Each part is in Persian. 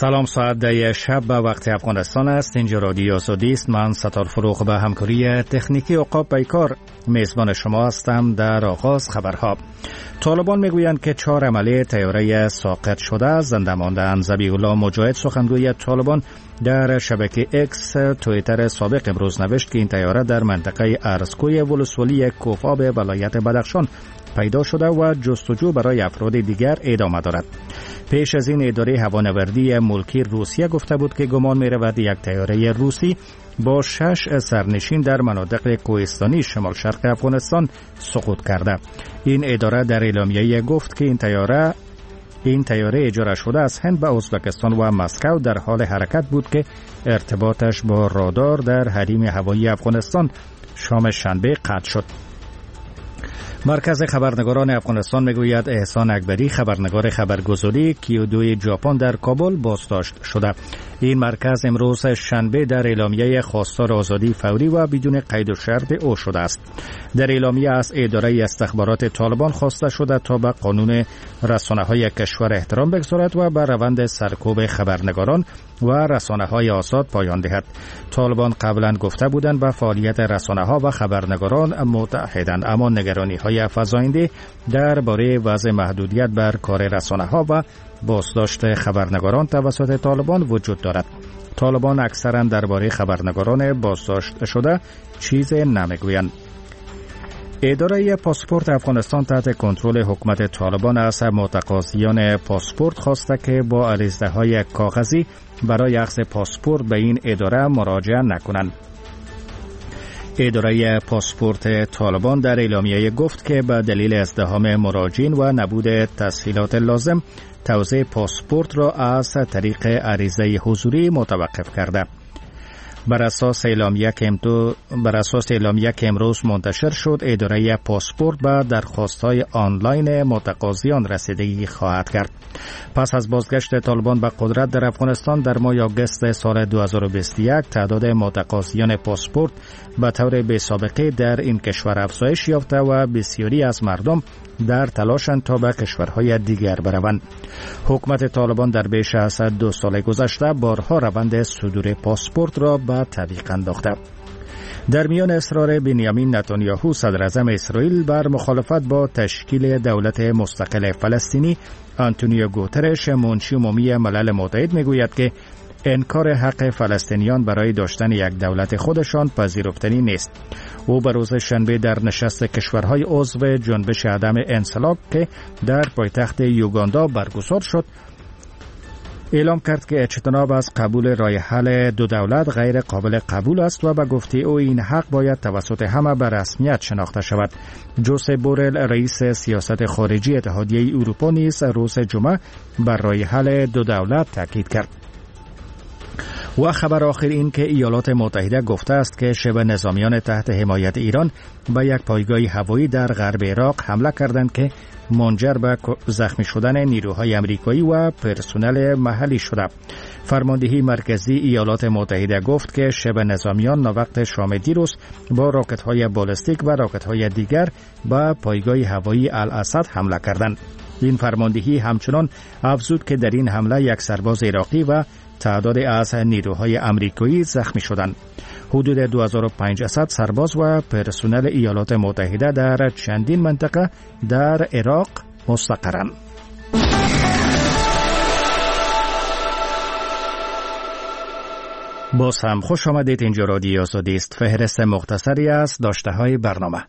سلام، ساعت 10 شب به وقت افغانستان است. اینجا رادیو آزادی است. من ستار فروغ به همکاری تکنیکی عقاب بیکار میزبان شما هستم. در آغاز خبرها: طالبان میگویند که 4 عمله طیاره ساقط شده زنده مانده‌اند. ذبیح الله مجاهد سخنگوی طالبان در شبکه اکس توییتر سابق امروز نوشت که این طیاره در منطقه ارزکوی ولسوالی کوفآب ولایت بدخشان پیدا شده و جستجو برای افراد دیگر ادامه دارد. پیش از این اداره هوانوردی ملکی روسیه گفته بود که گمان می رود یک طیاره روسی با 6 سرنشین در مناطق کوهستانی شمال شرق افغانستان سقوط کرده. این اداره در اعلامیه گفت که این طیاره اجاره شده از هند به ازبکستان و مسکو در حال حرکت بود که ارتباطش با رادار در حریم هوایی افغانستان شام شنبه قطع شد. مرکز خبرنگاران افغانستان میگوید احسان اکبری خبرنگار خبرگزاری کیودو ژاپن در کابل بازداشت شده. این مرکز امروز شنبه در اعلامیه خواستار آزادی فوری و بدون قید و شرط او شده است. در اعلامیه از اداره استخبارات طالبان خواسته شده تا به قانون رسانه‌های کشور احترام بگذارد و به روند سرکوب خبرنگاران و رسانه‌های آزاد پایان دهد. طالبان قبلا گفته بودند به فعالیت رسانه‌ها و خبرنگاران متحدند، اما نگرانی‌های فزاینده درباره وضع محدودیت بر کار رسانه‌ها و بازداشت خبرنگاران توسط طالبان وجود دارد. طالبان اکثرا درباره خبرنگاران بازداشت شده چیزی نمیگویند. اداره پاسپورت افغانستان تحت کنترل حکومت طالبان از متقاضیان پاسپورت خواسته که با عریضه‌های کاغذی برای اخذ پاسپورت به این اداره مراجعه نکنند. اداره پاسپورت طالبان در اعلامیه گفت که به دلیل ازدحام مراجعین و نبود تسهیلات لازم توزیع پاسپورت را از طریق عریضه حضوری متوقف کرده. بر اساس اعلامیه که امروز منتشر شد، اداره پاسپورت به درخواست‌های آنلاین متقاضیان رسیدگی خواهد کرد. پس از بازگشت طالبان به قدرت در افغانستان در ماه آگوست سال 2021 تعداد متقاضیان پاسپورت به طور بی‌سابقه در این کشور افزایش یافته و بسیاری از مردم در تلاشند تا به کشورهای دیگر بروند. حکومت طالبان در بیش از 2 سال گذشته بارها روند صدور پاسپورت را به تعویق انداخته. در میان اصرار بنیامین نتانیاهو صدر اعظم اسرائیل بر مخالفت با تشکیل دولت مستقل فلسطینی، آنتونیو گوترش منشی عمومی ملل متحد میگوید که انکار حق فلسطینیان برای داشتن یک دولت خودشان پذیرفتنی نیست. او به روز شنبه در نشست کشورهای عضو جنبش عدم انسلاک که در پایتخت یوگاندا برگزار شد اعلام کرد که اجتناب از قبول راه حل 2 دولت غیر قابل قبول است و به گفته او این حق باید توسط همه به رسمیت شناخته شود. جوزپ بورل رئیس سیاست خارجی اتحادیه اروپا نیز روز جمعه بر راه حل 2 دولت تاکید کرد. و خبر آخر این که ایالات متحده گفته است که شبه نظامیان تحت حمایت ایران به یک پایگاه هوایی در غرب عراق حمله کردند که منجر به زخمی شدن نیروهای آمریکایی و پرسنل محلی شده. فرماندهی مرکزی ایالات متحده گفت که شبه نظامیان ناوقت شام دیروز با راکت‌های بالستیک و راکت‌های دیگر به پایگاه هوایی الاسد حمله کردند. این فرماندهی همچنان افزود که در این حمله یک سرباز عراقی و تعدادی از نیروهای آمریکایی زخمی شدند. حدود 2500 سرباز و پرسنل ایالات متحده در چندین منطقه در عراق مستقرند. باز هم خوش آمدید. اینجا رادیو آزادی است. فهرست مختصری از داشته‌های برنامه.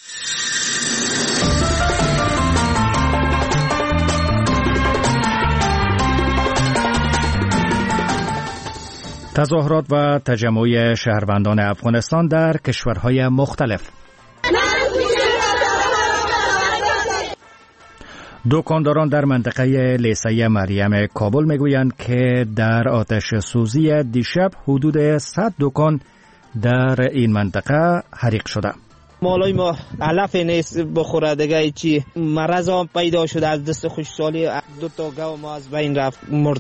تظاهرات و تجمع شهروندان افغانستان در کشورهای مختلف. دکانداران در منطقه لیسه مریم کابل میگویند که در آتش سوزی دیشب حدود 100 دکان در این منطقه حریق شده. مالای ما علف نیست بخوره دیگه، چی مرض هم پیدا شده. از دست خوشسالی 2 تا گاو ما از بین رفت، مرد.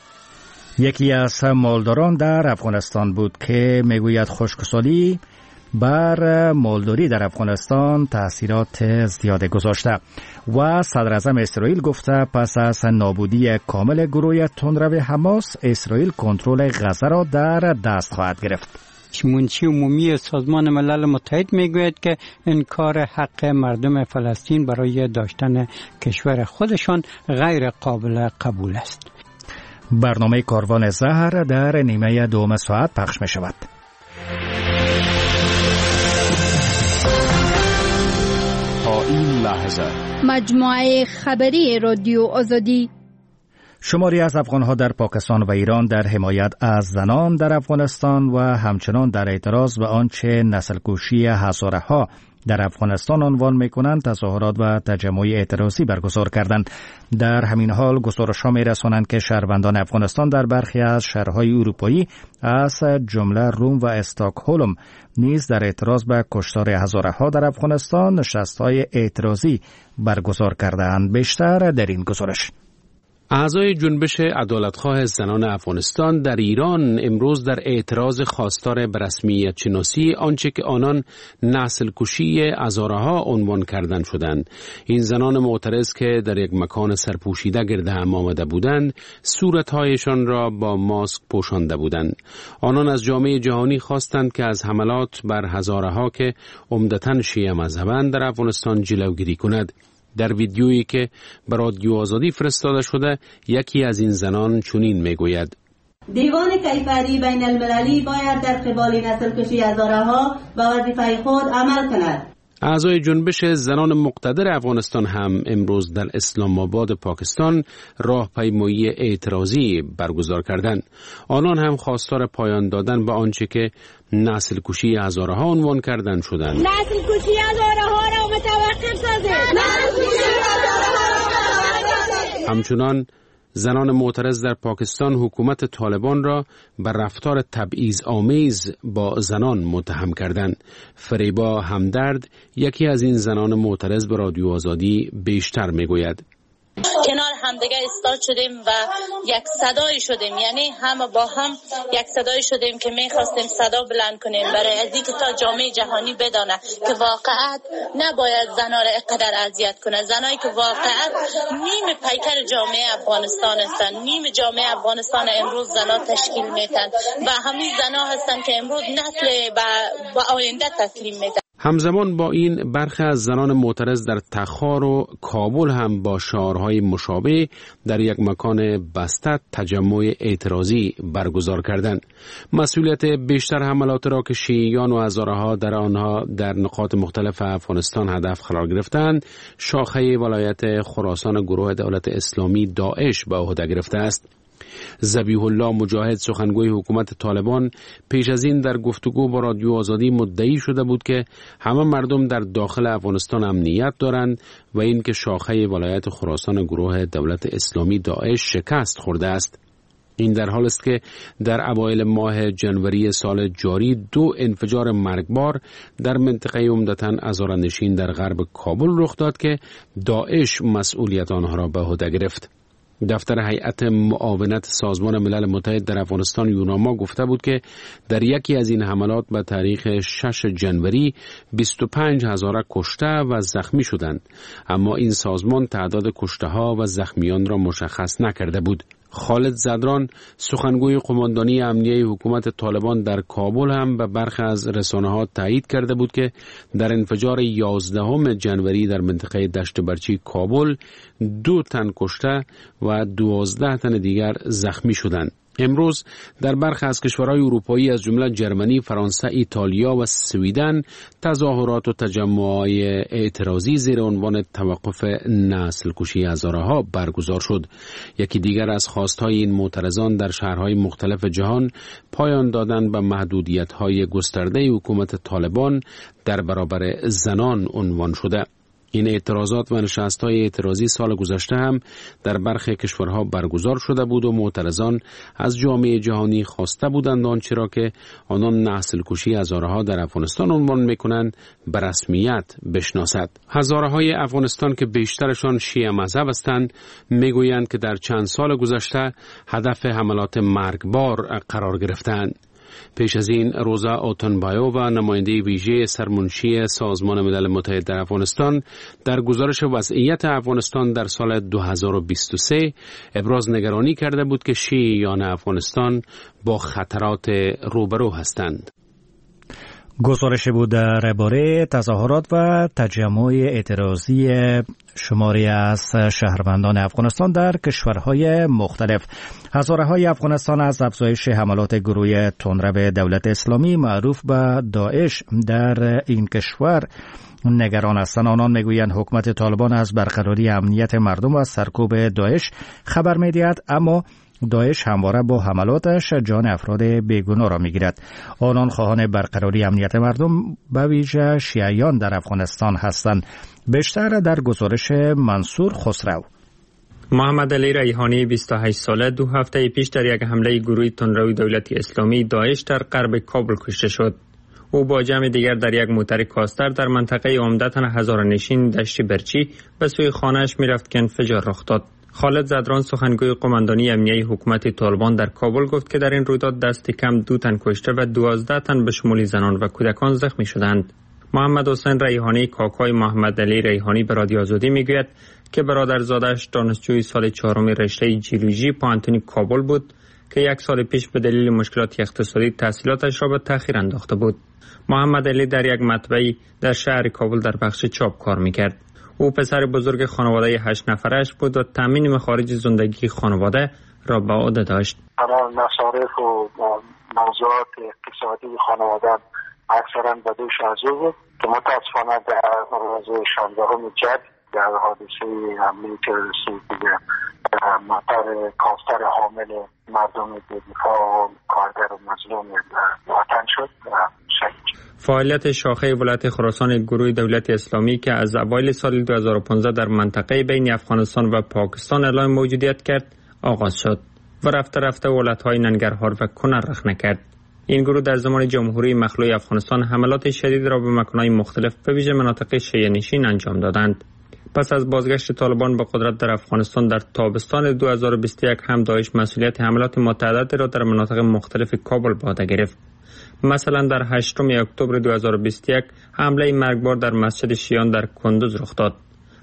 یکی از مالداران در افغانستان بود که میگوید خشکسالی بر مالداری در افغانستان تأثیرات زیاده گذاشته و صدر اعظم اسرائیل گفته پس از نابودی کامل گروه تندرو حماس اسرائیل کنترل غزه را در دست خواهد گرفت. منشی عمومی سازمان ملل متحد میگوید که انکار حق مردم فلسطین برای داشتن کشور خودشان غیر قابل قبول است. برنامه کاروان زهر در نیمه دوم ساعت پخش می شود. تا این لحظه مجموعه خبری رادیو آزادی. شماری از افغانها در پاکستان و ایران در حمایت از زنان در افغانستان و همچنان در اعتراض به آنچه نسل‌کشی هزارها در افغانستان عنوان می‌کنند تظاهرات و تجمع اعتراضی برگزار کردند. در همین حال گزارش‌ها می‌رسانند که شهروندان افغانستان در برخی از شهرهای اروپایی از جمله روم و استکهلم نیز در اعتراض به کشتار هزارها در افغانستان نشست‌های اعتراضی برگزار کردند. بیشتر در این گزارش. اعضای جنبش عدالتخواه زنان افغانستان در ایران امروز در اعتراض خواستار به رسمیت شناسی آنچه که آنان نسل کشی هزارها عنوان کردن شدند. این زنان معترض که در یک مکان سرپوشیده گرد هم آمده بودند صورتهایشان را با ماسک پوشانده بودند. آنان از جامعه جهانی خواستند که از حملات بر هزارها که عمدتاً شیعه مذهبند در افغانستان جلوگیری کند. در ویدیویی که به رادیو آزادی فرستاده شده یکی از این زنان چنین میگوید: دیوان کیفری بین المللی باید در قبال نسل کشی هزارها به وظیفه خود عمل کند. اعضای جنبش زنان مقتدر افغانستان هم امروز در اسلام آباد پاکستان راهپیمایی اعتراضی برگزار کردند. آنان هم خواستار پایان دادن به آنچه که نسل کشی هزارها عنوان کردن شدند. نسل کشی هزارها را متوقف سازید. همچنان زنان معترض در پاکستان حکومت طالبان را بر رفتار تبعیض‌آمیز با زنان متهم کردند. فریبا همدرد یکی از این زنان معترض به رادیو آزادی بیشتر میگوید: کنار همدیگه ایستاد شدیم و یک صدای شدیم، یعنی همه با هم یک صدای شدیم که میخواستیم صدا بلند کنیم برای از اینکه تا جامعه جهانی بدانه که واقعا نباید زنا را اینقدر اذیت کنه. زنایی که واقعا نیم پیکر جامعه افغانستان هستند، نیم جامعه افغانستان امروز زنا تشکیل میدن و همین زنا هستند که امروز نسل با آینده تسلیم میدن. همزمان با این برخی از زنان معترض در تخار و کابل هم با شعارهای مشابه در یک مکان بسته تجمع اعتراضی برگزار کردند. مسئولیت بیشتر حملات را که شیعیان و هزارها در آنها در نقاط مختلف افغانستان هدف قرار گرفتند شاخه ولایت خراسان گروه دولت اسلامی داعش به عهده گرفته است. ذبیح الله مجاهد سخنگوی حکومت طالبان پیش از این در گفتگو با رادیو آزادی مدعی شده بود که همه مردم در داخل افغانستان امنیت دارند و این که شاخه ولایت خراسان گروه دولت اسلامی داعش شکست خورده است. این در حال است که در اوایل ماه جنوری سال جاری 2 انفجار مرگبار در منطقه عمدتاً هزاره‌نشین در غرب کابل رخ داد که داعش مسئولیت آنها را به عهده گرفت. دفتر هیئت معاونت سازمان ملل متحد در افغانستان یوناما گفته بود که در یکی از این حملات به تاریخ 6 جنوری 25,000 کشته و زخمی شدند، اما این سازمان تعداد کشته ها و زخمیان را مشخص نکرده بود. خالد زدران سخنگوی قماندانی امنیه حکومت طالبان در کابل هم به برخی از رسانه‌ها تایید کرده بود که در انفجار 11 جنوری در منطقه دشت برچی کابل 2 تن کشته و 12 تن دیگر زخمی شدند. امروز در برخی از کشورهای اروپایی از جمله جرمنی، فرانسه، ایتالیا و سویدن تظاهرات و تجمعات اعتراضی زیر عنوان توقف نسل کشی هزارها برگزار شد. یکی دیگر از خواستهای این معترضان در شهرهای مختلف جهان پایان دادن به محدودیت‌های گسترده حکومت طالبان در برابر زنان عنوان شده. این اعتراضات و نشست‌های اعتراضی سال گذشته هم در برخی کشورها برگزار شده بود و معترضان از جامعه جهانی خواسته بودند آنچه را که آنان نسل کشی هزارها در افغانستان عنوان می‌کنند به رسمیت بشناسد. هزارهای افغانستان که بیشترشان شیعه مذهب هستند میگویند که در چند سال گذشته هدف حملات مرگبار قرار گرفتند. پیش از این روزا اوتنبایووا نماینده ویژه سرمنشی سازمان ملل متحد در افغانستان در گزارش وضعیت افغانستان در سال 2023 ابراز نگرانی کرده بود که شیعیان افغانستان با خطرات روبرو هستند. گزارش بود درباره تظاهرات و تجمع اعتراضی شماری از شهروندان افغانستان در کشورهای مختلف. هزاره‌های افغانستان از افزایش حملات گروه تندرو دولت اسلامی معروف به داعش در این کشور نگران هستند. آنان میگویند حکومت طالبان از برقراری امنیت مردم و سرکوب داعش خبر می‌دهد، اما داعش همواره با حملاتش جان افراد بیگناه را میگیرد. آنان خواهان برقراری امنیت مردم به ویژه شیعیان در افغانستان هستند. بیشتر در گزارش منصور خسرو. محمد علی ریحانی 28 ساله 2 هفته پیش در یک حمله گروه تندرو دولت اسلامی داعش در غرب کابل کشته شد. او با جمع دیگر در یک موتر کاستر در منطقه عمدتاً هزارانشین دشت برچی به سوی خانه‌اش می‌رفت که انفجار رخ داد. خالد زدران سخنگوی قماندانی امنیه حکومت طالبان در کابل گفت که در این رویداد دست کم 2 تن کشته و 12 تن به شمول زنان و کودکان زخمی شدند. محمد حسین ریحانی کاکای محمد علی ریحانی به رادیو آزادی میگوید که برادرزادش دانشجوی سال 4 رشته جیولوژی پوهنتون کابل بود که 1 سال پیش به دلیل مشکلات اقتصادی تحصیلاتش را به تأخیر انداخته بود. محمد علی در یک مطبعی در شهر کابل در بخش چاپ کار میکرد. او پسر بزرگ خانواده 8 نفرش بود و تامین مخارج زندگی خانواده را به عهده داشت. مصارف و موضوعات اقتصادی خانواده اکثرا به دوش از او بود که متاسفانه در روز 16 جد در حادثه حمله تروریستی دیگه موتر کاستر حامل مردم بی‌دفاع و کارگر و مظلوم وطن شد و شهید. فعالیت شاخه ولایت خراسان گروه دولت اسلامی که از اوایل سال 2015 در منطقه بین افغانستان و پاکستان اعلام موجودیت کرد آغاز شد و رفته رفته ولایت‌های ننگرهار و کنر رخنه کرد. این گروه در زمان جمهوری مخلوع افغانستان حملات شدید را به مکان‌های مختلف به ویژه مناطق شیعه نشین انجام دادند. پس از بازگشت طالبان به قدرت در افغانستان در تابستان 2021 هم داعش مسئولیت حملات متعددی را در مناطق مختلف کابل به عهده گرفت. مثلا در 8 اکتبر 2021 حمله مرگبار در مسجد شیعیان در کندوز رخ داد.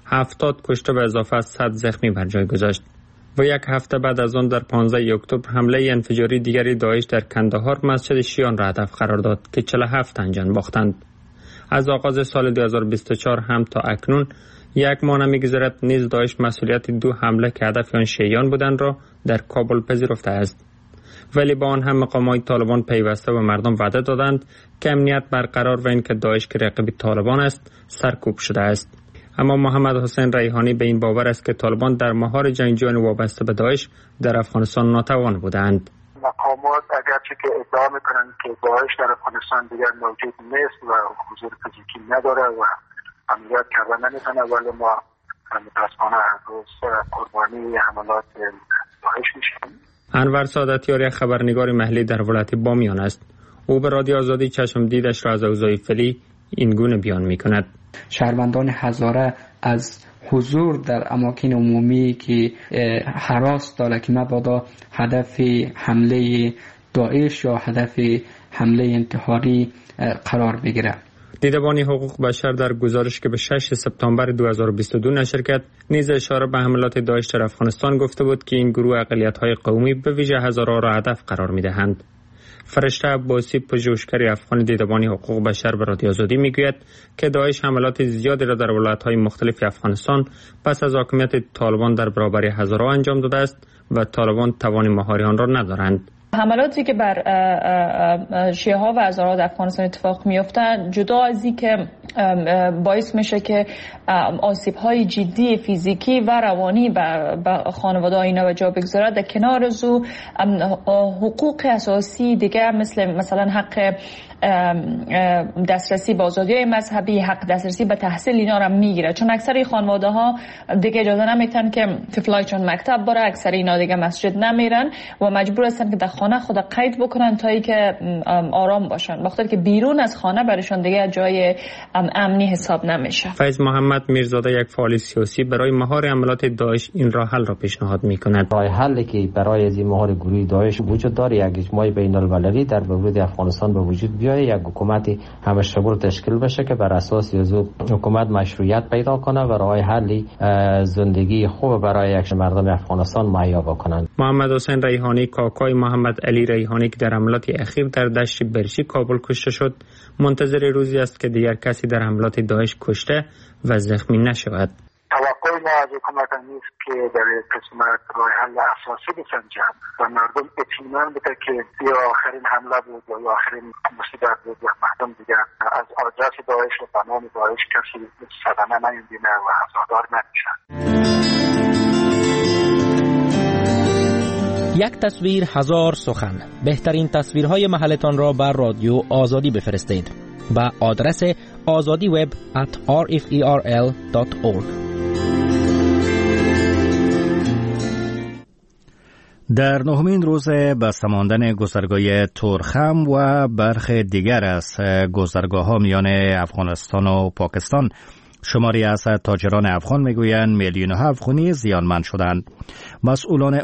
70 کشته و اضافه از 100 زخمی بر جای گذاشت. و 1 هفته بعد از آن در 15 اکتبر حمله انفجاری دیگری داعش در کندهار مسجد شیعیان را هدف قرار داد که 47 تن جان باختند. از آغاز سال 2024 هم تا اکنون 1 ماه نمی‌گذرد نیز داعش مسئولیت 2 حمله که هدف آن شیعیان بودند را در کابل پذیرفته است. ولی با آن هم مقامات طالبان پیوسته به مردم وعده دادند که امنیت برقرار و اینکه داعش که رقیب طالبان است سرکوب شده است. اما محمد حسین ریحانی به این باور است که طالبان در مهار جنگجویان وابسته به داعش در افغانستان ناتوان بودند. مقامات اگرچه که ادعا میکنند که داعش در افغانستان دیگر موجود نیست و حضور فیزیکی نداره و عملیات کردن نمیتونه، ولی ما متاسفانه هر روز قربانی حملات داعش میشیم. انور سعادتیاری خبرنگار محلی در ولایت بامیان است. او به رادیو آزادی چشم دیدش را از اوضاع فعلی این گونه بیان میکند. شهروندان هزاره از حضور در اماکن عمومی که هراس داره که مبادا هدف حمله داعش یا هدف حمله انتحاری قرار بگیره. دیدبان حقوق بشر در گزارش که به 6 سپتامبر 2022 نشر کرد نیز اشاره به حملات داعش در افغانستان گفته بود که این گروه اقلیت‌های قومی به ویژه هزارها را هدف قرار می‌دهند. فرشته عباسی پژوهشگر افغان دیدبان حقوق بشر به رادیو آزادی میگوید که داعش حملات زیادی را در ولایت‌های مختلف افغانستان پس از حاکمیت طالبان در برابر هزارها انجام داده است و طالبان توان مهاری آن را ندارند. حملاتی که بر شیعه ها و هزارها در افغانستان اتفاق میفته جدا از این که باعث میشه که آسیب های جدی فیزیکی و روانی به خانواده اینا و جا بگذاره، در کنار از او حقوق اساسی دیگه مثلا حق دسترسی به آزادی‌های مذهبی، حق دسترسی به تحصیل اینا را میگیره، چون اکثر خانواده ها دیگه اجازه نمیتن که طفلایشون مکتب بره، اکثر اینا دیگه مسجد نمیرن و مجبور هستن که در خانه خود قید بکنن تا اینکه آرام باشن، وقتی که بیرون از خانه برشون دیگه جای امنی حساب نمیشه. فیض محمد میرزاده، یک فعال سیاسی، برای مهار عملیات داعش این راه حل را پیشنهاد می‌کند. راه حلی که برای از مهار گروه داعش وجود داره، یک اجماع بین‌المللی در ورود افغانستان به وجود بیاید، یک حکومت همشمول تشکیل بشه که بر اساس از حکومت مشروعیت پیدا کنه و راه حلی زندگی خوب برای یک مردم افغانستان مهیا بکنند. محمد حسین ریحانی، کاکای محمد علی ریحانی که در حملات اخیر در دشت برچی کابل کشته شد، منتظر روزی است که دیگر کسی در حملات داعش کشته و زخمی نشود. توقع ما از حکومت نیست که در قسمت راه حل اساسی بسنجند و مردم اطمینان بده که یا آخرین حمله بود یا آخرین مصیبت بود یا مردم دیگر از آدرس داعش و بنام داعش کسی صدمه نمیبینه و عزادار نمیشن. یک تصویر هزار سخن. بهترین تصویرهای محلتان را بر رادیو آزادی بفرستید به آدرس azadiweb@rferl.org. در نهمین روز بسته ماندن گذرگاه تورخم و برخی دیگر از گذرگاه‌ها میان افغانستان و پاکستان، شماری از تاجران افغان میگویند میلیون‌ها افغانی زیانمند شدند. مسئولان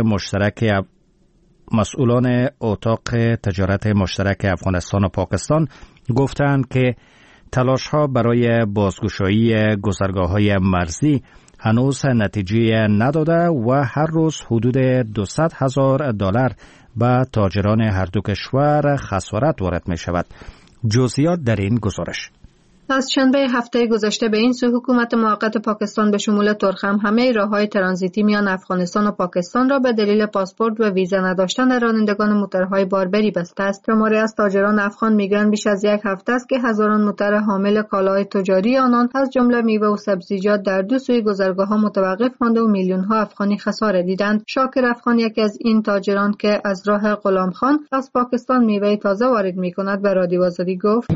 اتاق تجارت مشترک افغانستان و پاکستان گفتند که تلاش‌ها برای بازگشایی گذرگاه‌های مرزی هنوز نتیجه نداده و هر روز حدود $200,000 به تاجران هر دو کشور خسارت وارد می شود. جزئیات در این گزارش. از شنبه هفته گذشته به این سو حکومت موقت پاکستان به شمول تورخم همه راه‌های ترانزیتی میان افغانستان و پاکستان را به دلیل پاسپورت و ویزا نداشتن رانندگان موتورهای باربری بسته است. شماری از تاجران افغان میگویند بیش از یک هفته است که هزاران موتر حامل کالای تجاری آنان از جمله میوه و سبزیجات در دو سوی گذرگاه‌ها متوقف مانده و میلیون‌ها افغانی خساره دیدند. شاکر افغان، یکی از این تاجران که از راه غلام خان از پاکستان میوه تازه وارد می‌کند، به رادیو آزادی گفت: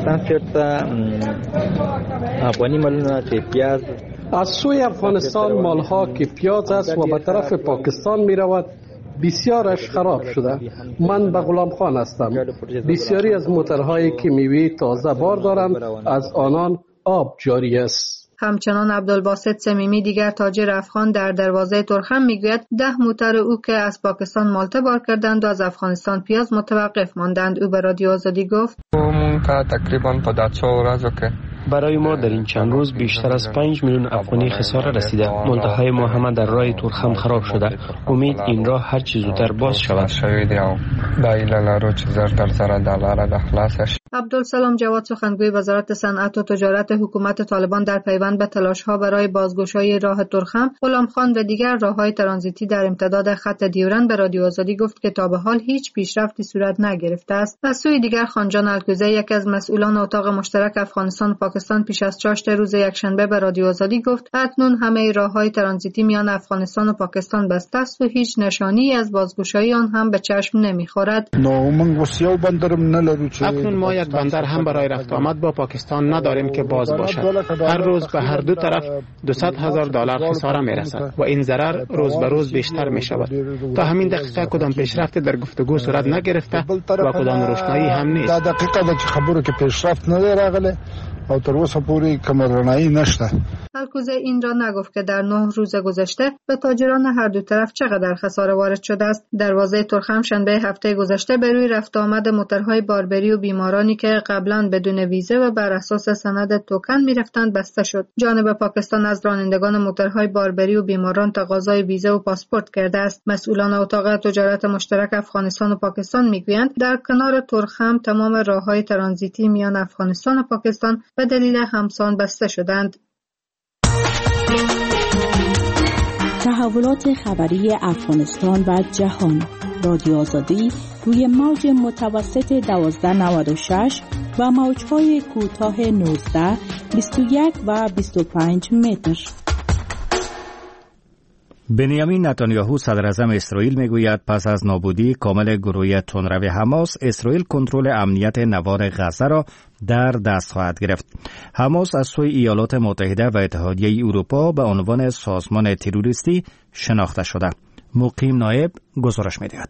افغانی مالونه که پیاز از سوی افغانستان مالها که پیاز است و به طرف پاکستان می رود بسیارش خراب شده. من به غلام خان هستم. بسیاری از موترهایی که میوه تازه بار دارند از آنان آب جاری است. همچنان عبدالباسط سمیمی، دیگر تاجر افغان در دروازه تورخم، میگوید 10 موتر او که از پاکستان مالته بار کردند و از افغانستان پیاز متوقف ماندند. او به رادیو آزادی گفت: برای ما در این چند روز بیشتر از 5 میلیون افغانی خساره رسیده. منتهای ما همه در راه تورخم خراب شده. امید این راه هر چه زودتر باز شود. عبدالسلام جواد، سخنگوی وزارت صنعت و تجارت حکومت طالبان، در پیوند به تلاش‌ها برای بازگشایی راه تورخم، غلام خان و دیگر راه‌های ترانزیتی در امتداد خط دیورن به رادیو آزادی گفت که تا به حال هیچ پیشرفتی صورت نگرفته است. از سوی دیگر خانجان الکوزی، یکی از مسئولان اتاق مشترک افغانستان و پاکستان، پیش از چاشت روز یکشنبه به رادیو آزادی گفت اکنون همه راه‌های ترانزیتی میان افغانستان و پاکستان بسته است و هیچ نشانی از بازگشایی آن هم به چشم نمی‌خورد. اکنون ما یک بندر هم برای رفت آمد با پاکستان نداریم که باز باشد. هر روز به هر دو طرف $200,000 خساره می‌رسد و این ضرر روز به روز بیشتر می‌شود. تا همین دقیقه کدام پیشرفت در گفتگو صورت نگرفته و کدام روشنایی هم نیست. دا دقیقه ده چې خبرو کې پیشرفت نه دی راغلی او تر اوسه پورې کومه رڼایي نشته. الکوزه این را نگفت که در 9 روز گذشته به تاجران هر دو طرف چقدر خساره وارد شده است. دروازه تورخم شنبه هفته گذشته به روی رفت آمد موترهای باربری و بیمارانی که قبلا بدون ویزه و بر اساس سند توکن می‌رفتند بسته شد. جانب پاکستان از رانندگان موترهای باربری و بیماران تقاضای ویزه و پاسپورت کرده است. مسئولان اتاق تجارت مشترک افغانستان و پاکستان میگویند در کنار تورخم تمام راه‌های ترانزیتی میان افغانستان و پاکستان به دلیل همسان بسته شدند. تحولات خبری افغانستان و جهان. رادیو آزادی روی موج متوسط 1296 و موج‌های کوتاه 19، 21 و 25 متر. بنیامین نتانیاهو، صدراعظم اسرائیل، میگوید پس از نابودی کامل گروه تندرو حماس، اسرائیل کنترل امنیت نوار غزه را در دست خواهد گرفت. حماس از سوی ایالات متحده و اتحادیه اروپا به عنوان سازمان تروریستی شناخته شده. مقیم نایب گزارش می‌دهد.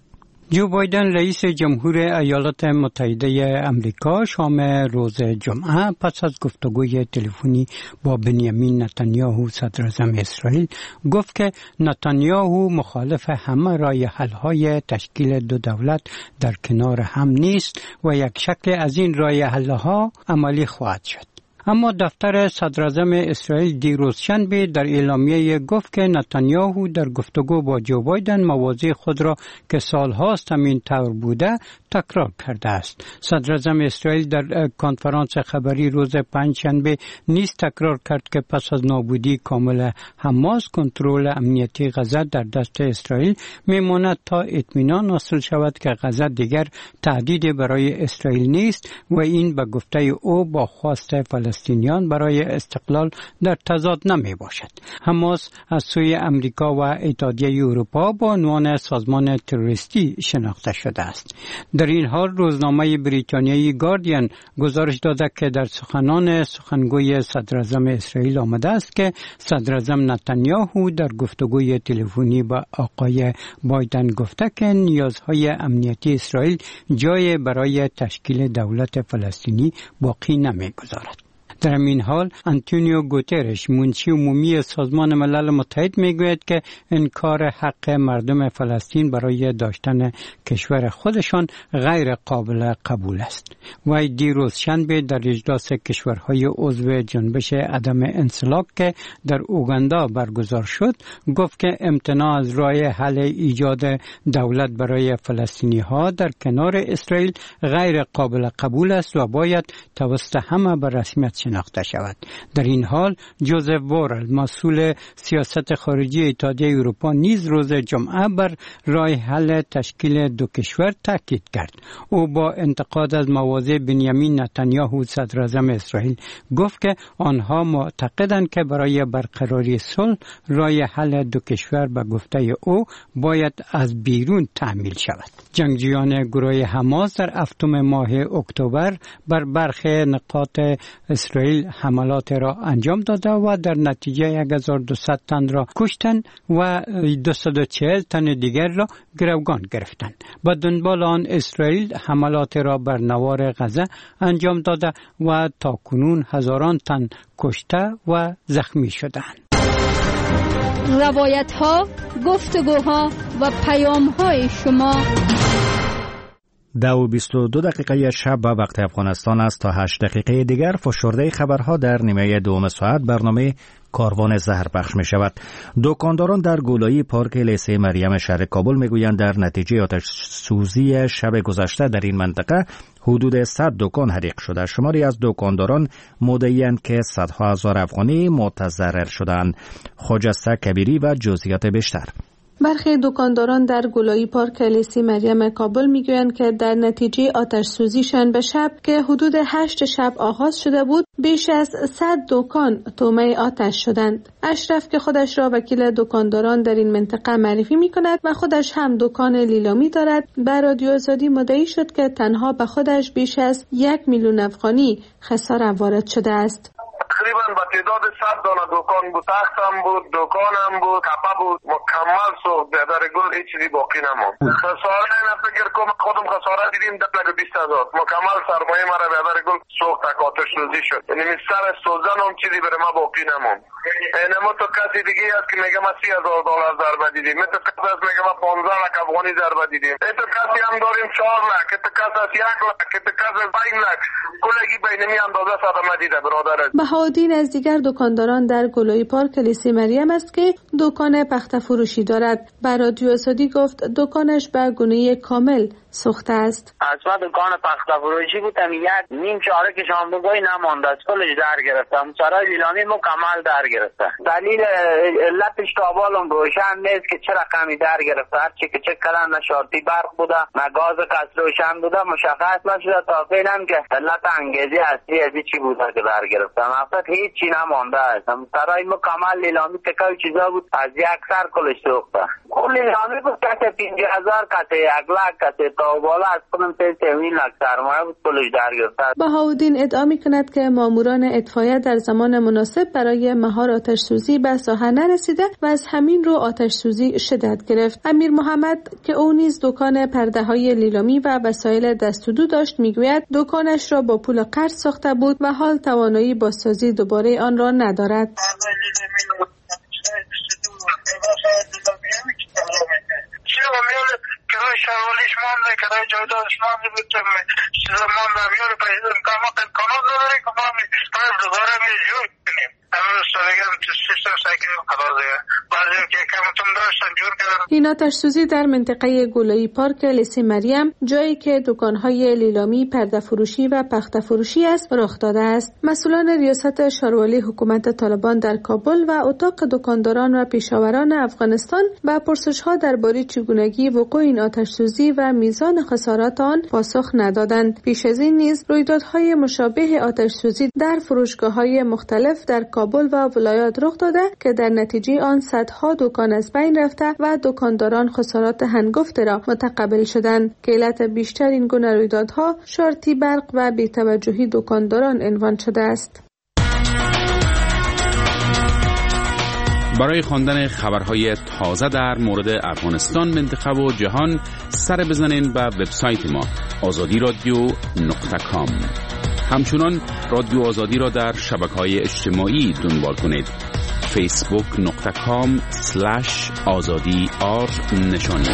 جو بایدن رئیس جمهور ایالات متحده امریکا شام روز جمعه پس از گفتگوی تلفنی با بنیامین نتانیاهو صدر اعظم اسرائیل گفت که نتانیاهو مخالف همه راه حل‌های تشکیل دو دولت در کنار هم نیست و یک شکل از این راه حل‌ها عملی خواهد شد. اما دفتر صدر اعظم اسرائیل دیروز شنبه در اعلامیه گفت که نتانیاهو در گفتگو با جو بایدن مواضع خود را که سالهاست همین طور بوده تکرار کرده است. صدر اعظم اسرائیل در کنفرانس خبری روز پنجشنبه نیز تکرار کرد که پس از نابودی کامل حماس کنترل امنیتی غزه در دست اسرائیل میماند تا اطمینان حاصل شود که غزه دیگر تهدید برای اسرائیل نیست و این به گفته او با خواست فلسطینیان برای استقلال در تضاد نمی باشد. حماس از سوی امریکا و اتحادیه اروپا با عنوان سازمان تروریستی شناخته شده است. در این حال روزنامه بریتانیایی گاردین گزارش داده که در سخنان سخنگوی صدر اعظم اسرائیل آمده است که صدر اعظم نتانیاهو در گفتگوی تلفنی با آقای بایدن گفته که نیازهای امنیتی اسرائیل جای برای تشکیل دولت فلسطینی باقی نمی‌گذارد. در این حال آنتونیو گوترش منشی عمومی سازمان ملل متحد میگوید که انکار حق مردم فلسطین برای داشتن کشور خودشان غیر قابل قبول است. وی دیروز شنبه در اجلاس کشورهای عضو جنبش عدم انسلاک که در اوگاندا برگزار شد گفت که امتناع از راه حل ایجاد دولت برای فلسطینی ها در کنار اسرائیل غیر قابل قبول است و باید توسط همه به رسمیت شناخته شود. در این حال جوزف بورل مسئول سیاست خارجی اتحادیه اروپا نیز روز جمعه بر راه حل تشکیل دو کشور تاکید کرد. او با انتقاد از مواضع بنیامین نتانیاهو صدر اعظم اسرائیل گفت که آنها معتقدند که برای برقراری صلح راه حل دو کشور به گفته او باید از بیرون تعمیل شود. جنگجویان گروه حماس در هفتم ماه اکتبر بر برخی نقاط اسرائیل حملات را انجام داده و در نتیجه 1200 تن را کشتند و 240 تن دیگر را گروگان گرفتند. با دنبال آن اسرائیل حملات را بر نوار غزه انجام داده و تاکنون هزاران تن کشته و زخمی شدند. روایت ها، گفتگوها و پیام های شما 22 شب به وقت افغانستان است تا 8 دقیقه دیگر فشرده خبرها در نیمه دوم ساعت برنامه کاروان زهر پخش می شود. دکانداران در گولایی پارک لیسه مریم شهر کابل می گویند در نتیجه آتش سوزی شب گذشته در این منطقه حدود 100 دکان حریق شده. شماری از دکانداران مدعی‌اند که صدها هزار افغانی متضرر شدند. خجسته کبیری و جزئیات بیشتر. برخی دکانداران در گولایی پارک لیسه مریم کابل میگویند که در نتیجه آتش سوزی شنبه شب که حدود 8 شب آغاز شده بود بیش از 100 دکان طعمه آتش شدند. اشرف که خودش را وکیل دکانداران در این منطقه معرفی میکند و خودش هم دکان لیلامی دارد به رادیو آزادی مدعی شد که تنها به خودش بیش از 1 میلیون افغانی خسارت وارد شده است. تقریبا با تعداد 100 دانه دکان بود، تخت هم بود، دکان هم بود، کپا بود، مکمل سوخت. در گل هیچ چیزی باقی نموند. خساره اینا فکر کنم خودم خساره دیدیم 20,000 مکمل سرمایه مرا در گل سوخت، آتش سوزی شد. یعنی سر سوزن هم چیزی برای ما باقی نموند. اینما تو کسی دیگه است که میگه ما $30,000 ضربه دیدیم، تو کسی است میگه ما 15 لک افغانی ضربه دیدیم، تو کسی هم داریم 4 لک، تو کسی است 1 لک، تو کسی 5 لک، کلگی بینمی اندازه صدمه دیده برادر. بهادین از دیگر دکانداران در گولایی پارک لیسه مریم است که دکان پخته فروشی دارد. بر رادیو آزادی گفت دکانش به گونه کامل سوخته است. اصلا دکان پخته فروشی بودم، یک نیم چاره که شامبوگاهی نمانده است، کلش در گرفتم، سرای لیلامی مکمل در گرفته. دلیل علتش تابالم روشن نیست که چه رقمی در گرفته، هرچی که چک کردن نه شارتی برق بوده نه گاز کس روشن بوده، مشخص نشده تا فعلا که علت انگیزی اصلی از چی بوده که در گرفتم. اصلا هیچی نمانده است، سرای مکمل لیلامی تکای چیزا بود، از یک سر کلش سوخته. کل لیلامی بود کسی 50,000 کسی 1 لک کسی تا بالا از خودم 3 لک سرمایه بود کلش در گرفته. بهاءالدین ادعا می‌کند که ماموران اطفایه در زمان مناسب برای مهار آتش سوزی به ساحه نرسیده و از همین رو آتش سوزی شدت گرفت. امیر محمد که او نیز دکان پرده‌های لیلامی و وسایل دست و دو داشت میگوید دکانش را با پول قرض ساخته بود و حال توانایی بازسازی دوباره آن را ندارد. کرای شوالیش مانده، کرای جایدادش مانده بود، چیزا مانده همیاره پیدا امکانات نداره که ما باید دوباره جور کنیم. این آتش سوزی در منطقه گلایی پارک لیسی مریم، جایی که دکان‌های لیلامی، پرده فروشی و پخته فروشی است، رخ داده است. مسئولان ریاست شاروالی حکومت طالبان در کابل و اتاق دکانداران و پیشاوران افغانستان به پرسش‌ها درباره چگونگی وقوع این آتش سوزی و میزان خسارات آن پاسخ ندادند. پیش از این نیز رویدادهای مشابه آتش سوزی در فروشگاه‌های مختلف در کابل و ولایات رخ داده که در نتیجه آن صدها دکان از بین رفته و دکانداران خسارات هنگفت را متقبل شدند. که علت بیشتر این گونه رویدادها شارتی برق و بی‌توجهی دکانداران عنوان شده است. برای خواندن خبرهای تازه در مورد افغانستان، منطقه و جهان سر بزنین به وبسایت ما azadi.radio.com. همچنان رادیو آزادی را در شبکه‌های اجتماعی دنبال کنید. facebook.com/azadi_r نشانی.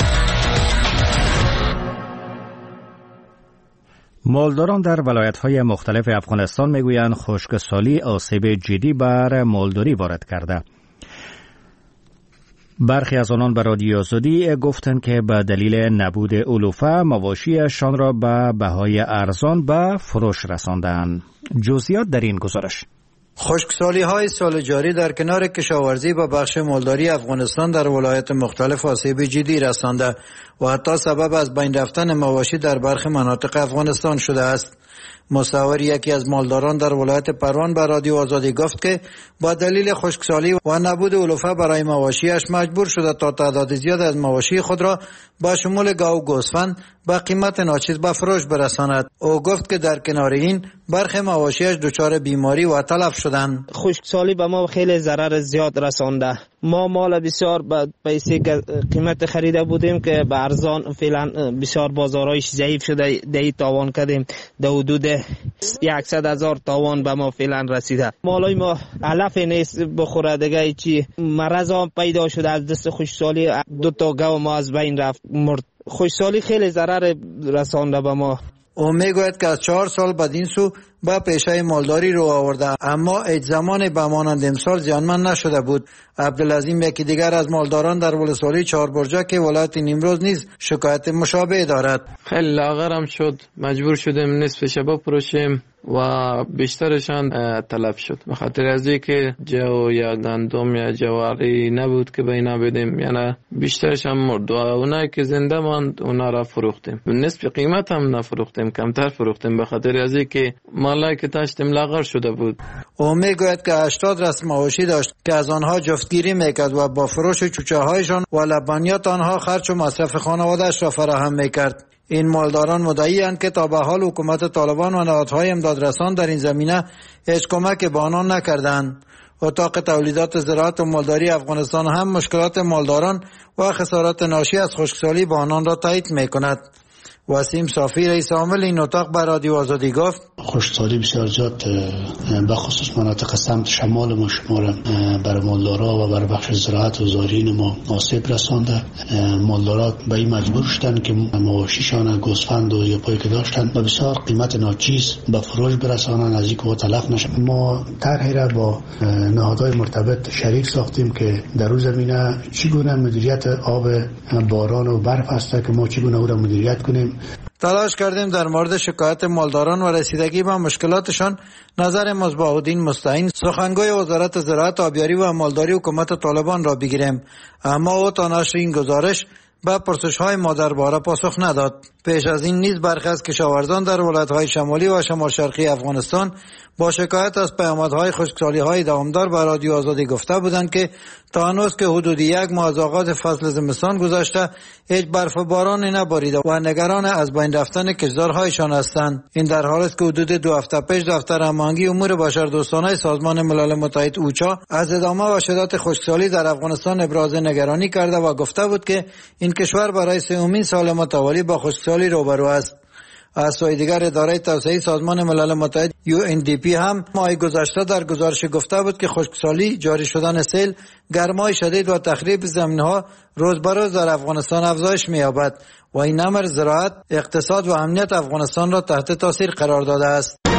مالداران در ولایت‌های مختلف افغانستان میگویند خشکسالی آسیب جدی بر مالداری وارد کرده. برخی از آنان به رادیو آزادی گفتند که به دلیل نبود علوفه مواشیشان را به بهای ارزان به فروش رساندند. جزئیات در این گزارش. خشکسالی های سال جاری در کنار کشاورزی به بخش مالداری افغانستان در ولایت مختلف آسیب جدی رسانده و حتی سبب از بین رفتن مواشی در برخی مناطق افغانستان شده است. مصور یکی از مالداران در ولایت پروان به رادیو آزادی گفت که با دلیل خشکسالی و نبود علوفه برای مواشیش مجبور شده تا تعداد زیاد از مواشی خود را با شمول گاو و گوسفند با قیمت ناچیز به فروش برساند. او گفت که در کنار این برخی مواشیش دچار بیماری و تلف شدند. خشکسالی به ما خیلی ضرر زیاد رسانده. ما مال بسیار به پیسه قیمت خریده بودیم که به ارزان فعلا بسیار بازارایش ضعیف شده، دی تاوان کردیم. در حدود 100,000 تاوان به ما فعلا رسیده. مالای ما علف نیست بخوره دیگه، چی مرض هم پیدا شده از دست خشکسالی. 2 تا گاو ما از بین رفت مرد. خشکسالی خیلی ضرر رسانده به ما. او میگوید که از 4 سال بعد این سو با پیشه مالداری رو آورده، اما هیچ زمان به مانند امسال زیانمند نشده بود. عبدالعظیم یکی دیگر از مالداران در ولسوالی 4 برجه که ولایت نیمروز نیز شکایت مشابه دارد. خیلی لاغرم شد، مجبور شدیم نصف شب بفروشیم و بیشترشان تلف شد به خاطر از اینکه جو یا گندم یا جواری نبود که به اینا بدیم، یعنی بیشترشان مرد و اونایی که زنده ماند اونا را فروختیم. نصف قیمت هم نفروختیم، کمتر فروختیم به خاطر از اینکه مالایی که داشتیم لاغر شده بود. او میگوید که 80 رسم مواشی داشت که از آنها جفتگیری میکرد و با فروش چوچه هایشان و لبنیات آنها خرج و مصرف خانواده‌اش را فراهم میکرد. این مالداران مدعی اند که تا به حال حکومت طالبان و نهادهای امدادرسان در این زمینه هیچ کمک به آنان نکردند. اتاق تولیدات زراعت و مالداری افغانستان هم مشکلات مالداران و خسارات ناشی از خشکسالی با آنان را تایید میکند. وسیم صافی رئیس عامل این اتاق به رادیو آزادی گفت خشکسالی بسیار زیاد به خصوص مناطق سمت شمال ما شما را برای مالدارا و برای بخش زراعت و زارعین ما آسیب رسانده. مالدارا به این مجبور شدند که مواشیشان گوسفند و یاپایی که داشتند به بسیار قیمت ناچیز به فروش برسانند از اینکه تلف نشه. ما طرحی را با نهادهای مرتبط شریک ساختیم که در اون زمینه چگونه مدیریت آب باران و برف است که ما چگونه او را مدیریت کنیم. تلاش کردیم در مورد شکایت مالداران و رسیدگی به مشکلاتشان نظر مصباح‌الدین مستعین سخنگوی وزارت زراعت، آبیاری و مالداری حکومت طالبان را بگیریم، اما او تا نشر این گزارش به پرسش‌های ما درباره پاسخ نداد. پیش از این نیز برخی از کشاورزان در ولایت‌های شمالی و شمال شرقی افغانستان با شکایت از پیامدهای خشکسالی‌های دوامدار به رادیو آزادی گفته بودند که تا هنوز که حدود 1 ماه از آغاز فصل زمستان گذشته هیچ برف و بارانی نباریده و نگران از بین رفتن کشتزارهایشان هستند. این در حالی است که حدود 2 هفته پیش دفتر هماهنگی امور بشردوستانه سازمان ملل متحد اوچا از ادامه و شدت خشکسالی در افغانستان ابراز نگرانی کرده و گفته بود که این کشور برای سومین سال متوالی با خشکسالی روبرو است. از سوی دیگر اداره توسعه سازمان ملل متحد UNDP هم ماه گذشته در گزارش گفته بود که خشکسالی، جاری شدن سیل، گرمای شدید و تخریب زمین‌ها روز به روز در افغانستان افزایش می‌یابد و این امر زراعت، اقتصاد و امنیت افغانستان را تحت تاثیر قرار داده است.